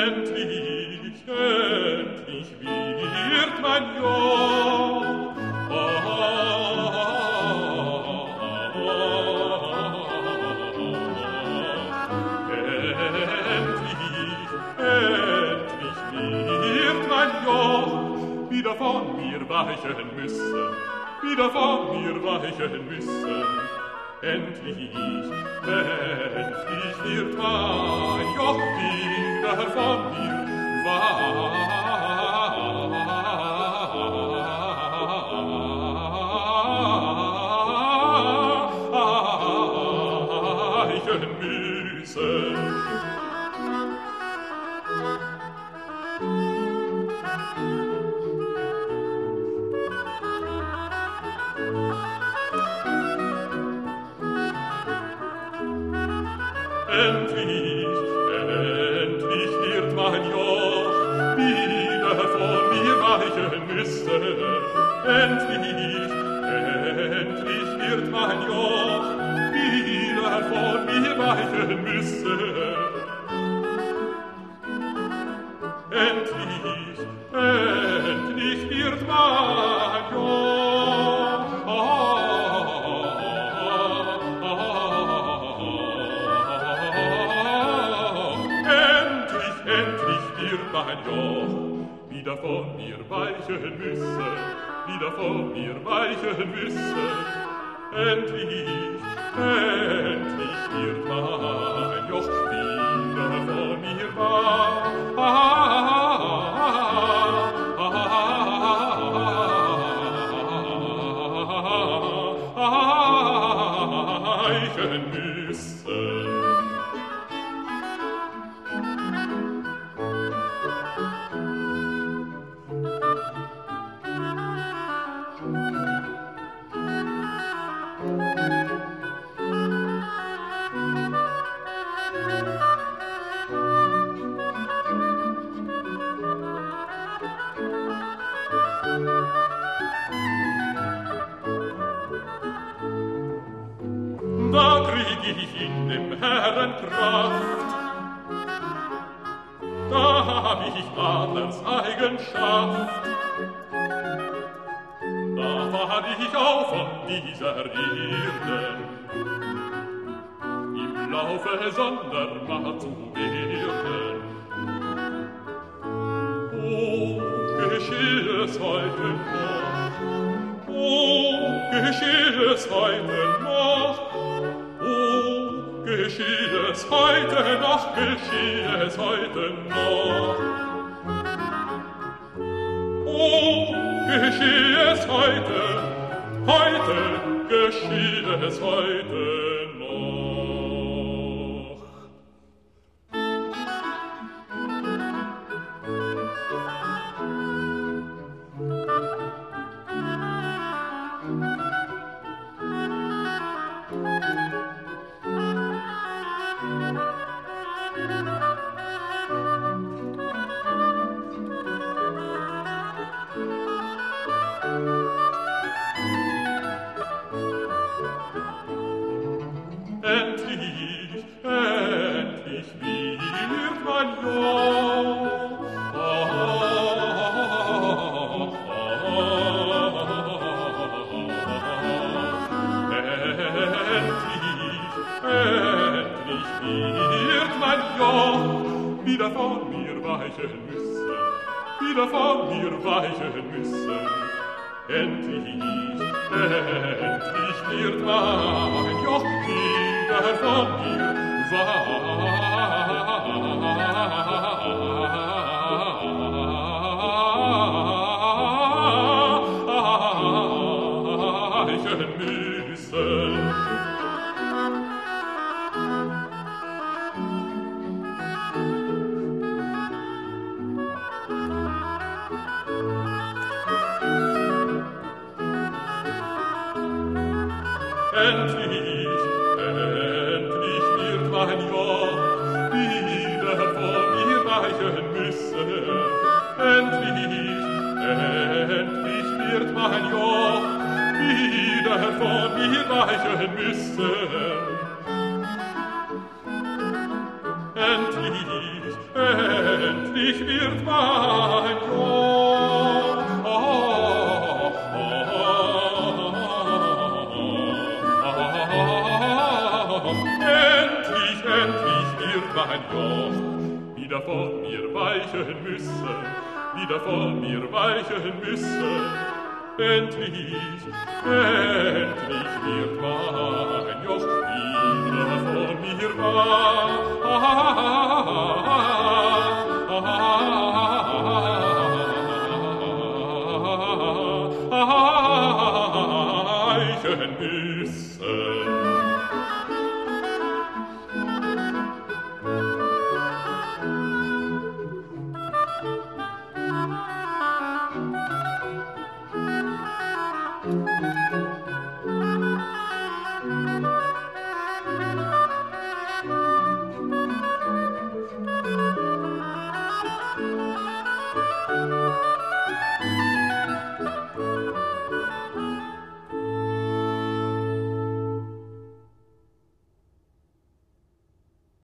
Endlich, endlich wird mein Joch. Endlich wird mein Joch wieder von mir weichen müssen, wieder von mir weichen müssen. Endlich, endlich wird mein Joch wieder von mir weichen müssen. Endlich, endlich wird mein Joch wieder von mir weichen müssen. Endlich, endlich wird mein Joch wieder von mir weichen müssen. Endlich, endlich wird mein Joch mein Joch wieder von mir weichen müssen, wieder von mir weichen müssen. Endlich, endlich wird mein Joch wieder von mir weichen müssen. Da krieg ich in dem Herrn Kraft, da hab ich Adlers Eigenschaft, da fahr ich auf von dieser Erde, im Laufe Sondermacht zu werden. Oh, gescheh es heute noch, oh, gescheh es heute noch, geschieht es heute noch, geschieht es heute noch. Oh, geschieht es heute, heute geschieht es heute noch. Endlich, endlich wird mein Joch. Endlich wird mein Joch wieder von mir weichen müssen, wieder von mir weichen müssen. Endlich, endlich wird mein Joch wieder von mir weichen müssen. Endlich, endlich wird mein Joch wieder von mir weichen müssen. Endlich, endlich wird mein Joch wieder von mir weichen müssen. Endlich, endlich mein Joch wieder von mir weichen müssen, wieder von mir weichen müssen. Endlich, endlich wird mein Joch wieder von mir weichen müssen.